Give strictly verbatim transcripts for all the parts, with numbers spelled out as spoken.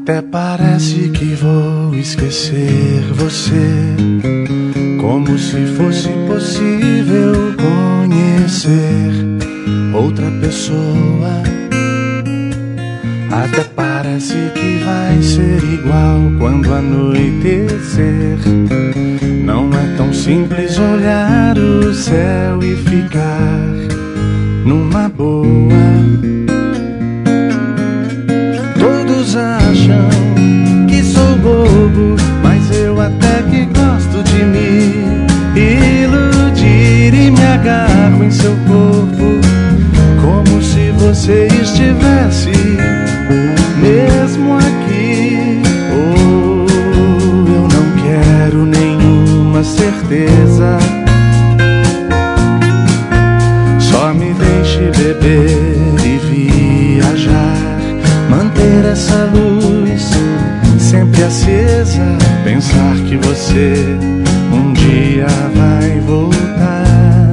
Até parece que vou esquecer você, como se fosse possível conhecer outra pessoa. Até parece que vai ser igual quando anoitecer. Não é tão simples olhar o céu e ficar numa boa. Todos acham que sou bobo, mas eu até que gosto de me iludir e me agarro em seu corpo, como se você estivesse mesmo aqui. Oh, eu não quero nenhuma certeza, só me deixe beber e viajar, manter essa luz sempre acesa, pensar que você um dia vai voltar,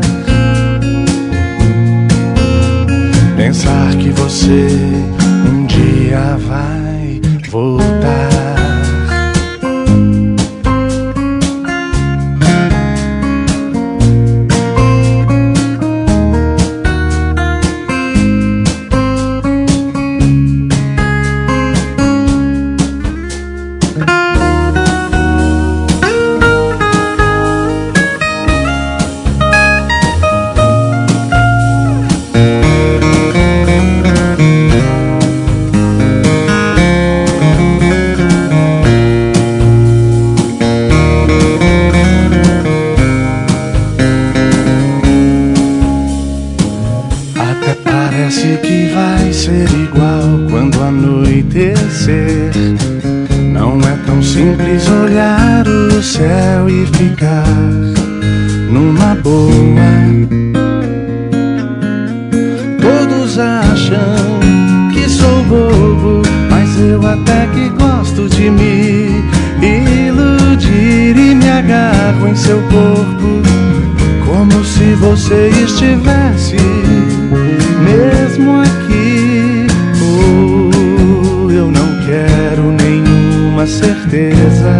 pensar que você um dia vai voltar. Parece que vai ser igual quando anoitecer. Não é tão simples olhar o céu e ficar numa boa. Todos acham que sou bobo, mas eu até que gosto de me iludir e me agarro em seu corpo, como se você estivesse mesmo aqui. Oh, eu não quero nenhuma certeza,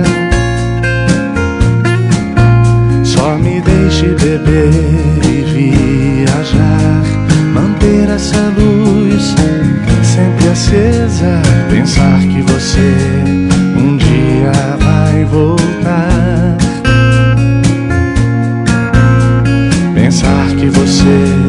só me deixe beber e viajar, manter essa luz sempre acesa, pensar que você um dia vai voltar, pensar que você